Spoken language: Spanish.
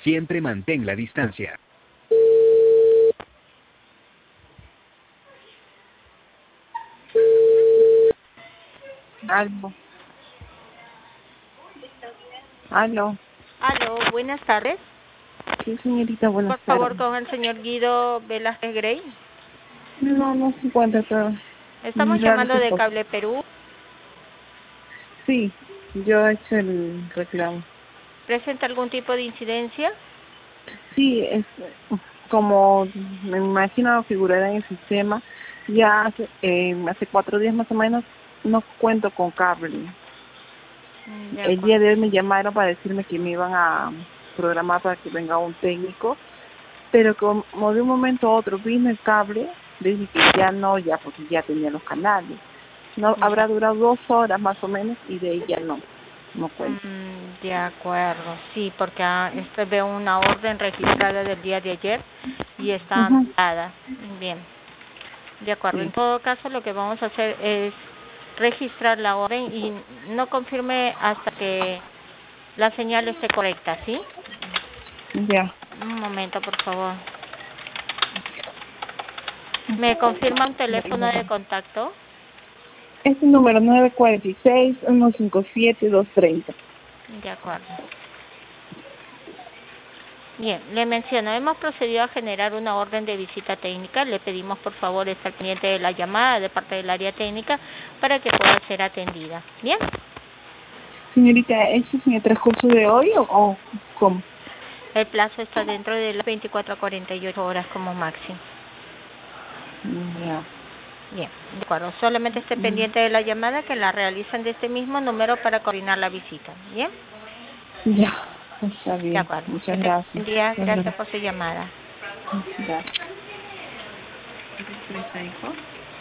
Siempre mantén la distancia. Aló. Aló. Aló, buenas tardes. Sí, señorita, buenas Por favor, tardes. con el señor Guido Velázquez Grey. No, no se encuentra todo. Estamos Raro llamando su de esposo. Cable Perú. Sí, yo he hecho el reclamo. ¿Presenta algún tipo de incidencia? Sí, es como me imagino figurará en el sistema. Ya hace 4 días más o menos no cuento con cable. De El día acuerdo. de hoy me llamaron para decirme que me iban a programar para que venga un técnico, pero como de un momento a otro vino el cable, dije que ya no, ya porque ya tenía los canales. No habrá Ya. durado 2 horas más o menos y de ahí ya no cuento. De acuerdo, sí, porque veo una orden registrada del día de ayer y está Ujú. anulada. Bien, de acuerdo. En Sí, todo caso, lo que vamos a hacer es registrar la orden y no confirme hasta que la señal esté correcta, ¿sí? ya. Un momento, por favor. ¿Me confirma un teléfono de contacto? Es el número 946-157-230. De acuerdo. Bien, le menciono, hemos procedido a generar una orden de visita técnica. Le pedimos por favor estar pendiente de la llamada de parte del área técnica para que pueda ser atendida. Bien, Señorita, ¿eso es en el transcurso de hoy o cómo? el plazo está dentro de las 24 a 48 horas como máximo. Ya. Bien, de acuerdo. Solamente esté pendiente de la llamada que la realizan de este mismo número para coordinar la visita. Bien, Ya, está de bien. acuerdo. Que Muchas tenga gracias. un buen día. Muchas Gracias por su llamada. gracias. Gracias. ¿Qué dijo?